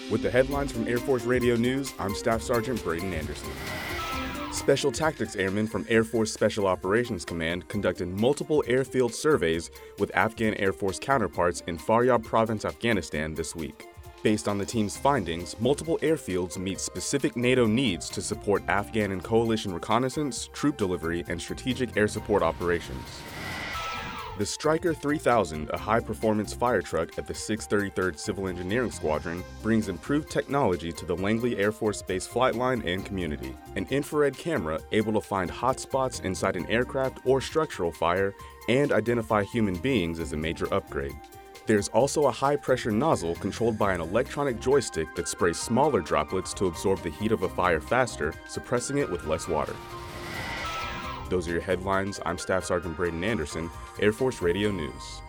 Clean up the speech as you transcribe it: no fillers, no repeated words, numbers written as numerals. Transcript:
With the headlines from Air Force Radio News, I'm Staff Sergeant Braden Anderson. Special Tactics Airmen from Air Force Special Operations Command conducted multiple airfield surveys with Afghan Air Force counterparts in Faryab Province, Afghanistan this week. Based on the team's findings, multiple airfields meet specific NATO needs to support Afghan and coalition reconnaissance, troop delivery, and strategic air support operations. The Stryker 3000, a high-performance fire truck at the 633rd Civil Engineering Squadron, brings improved technology to the Langley Air Force Base flight line and community. An infrared camera able to find hotspots inside an aircraft or structural fire and identify human beings is a major upgrade. There's also a high-pressure nozzle controlled by an electronic joystick that sprays smaller droplets to absorb the heat of a fire faster, suppressing it with less water. Those are your headlines. I'm Staff Sergeant Braden Anderson, Air Force Radio News.